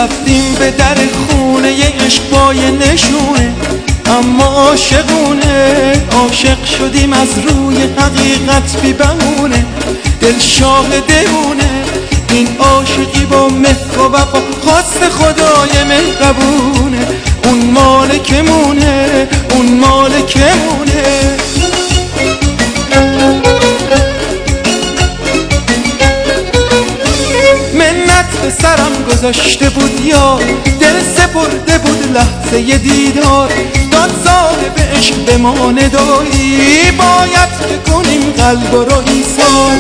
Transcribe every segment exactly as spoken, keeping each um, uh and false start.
رفتیم به در خونه ی عشق با یه نشونه، اما عاشقونه. عاشق شدیم از روی حقیقت بی بهونه، دل شاهدمونه. این عاشقی با مهر و وفا خواست خدای مهربونه. اون مالکمونه، اون مالکمونه. منت به سرم گذاشته بود یار، دل سپرده بود لحظه ی دیدار. داد صاحب عشق به ما ندایی، باید که کنیم قلب رو ایثار.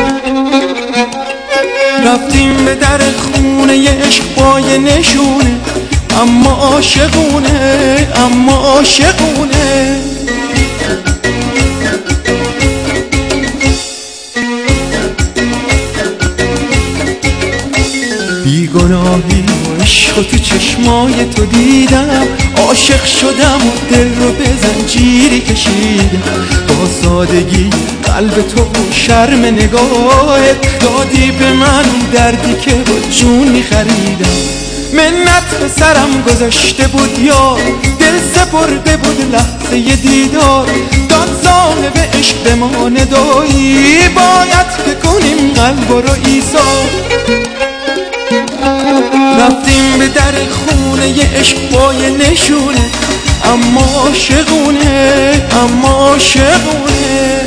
رفتیم به در خونه ی عشق با یه نشونه، اما عاشقونه، اما عاشقونه. بیگناهی و عشق و تو چشمای تو دیدم، عاشق شدم و دل رو به زنجیری کشیدم. با سادگی قلب تو و شرم نگاهت دادی به من دردی که با جون میخریدم. منت به سرم گذاشته بود یار، دل سپرده بود لحظه ی دیدار. داد صاحب عشق به ما ندایی، باید که کنیم قلب رو ایثار. رفتیم به در خونه ی عشق با یه نشونه، اما عاشقونه، اما عاشقونه.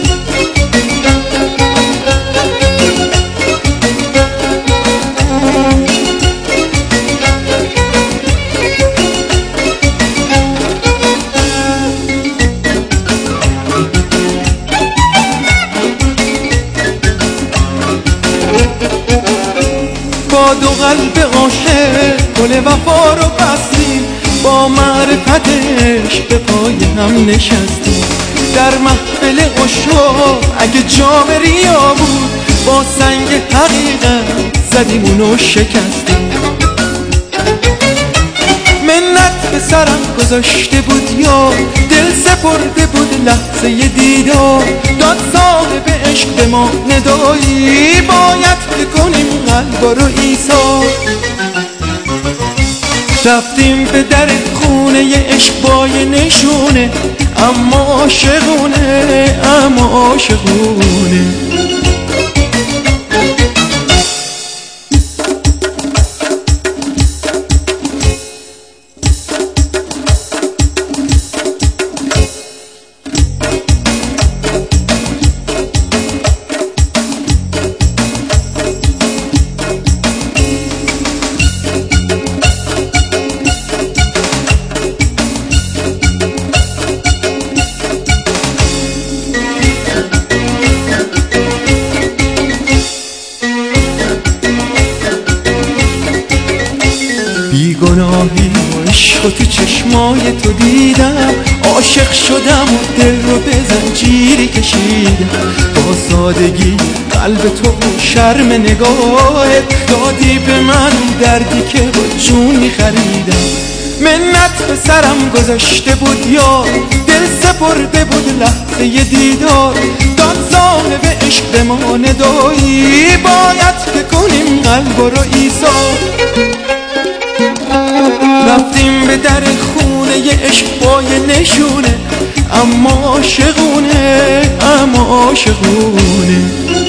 با دو قلب عاشق گل وفا رو بستیم، با معرفتش به پای هم نشستیم. در محفل عشاق اگه جام ریا بود، با سنگ حقیقت زدیم اونو شکستیم. منت به سرم گذاشته بود یار، دل سپرده بود لحظه ی دیدار. داد صاحب عشق به ما ندایی، باید که کنیم قلب رو ایثار. رفتیم به در خونه ی عشق با یه نشونه، اما عاشقونه، اما عاشقونه. بیگناهی و عشق و تو چشمای تو دیدم، عاشق شدم و دل رو به زنجیری کشیدم. با سادگی قلب تو و شرم نگاهت دادی به من دردی که با جون میخریدم. منت به سرم گذاشته بود یار، دل سپرده بود لحظه ی دیدار. داد صاحب عشق به ما ندایی، باید که کنیم قلب رو ایثار. رفتیم به در خونه ی عشق با یه نشونه، اما عاشقونه، اما عاشقونه.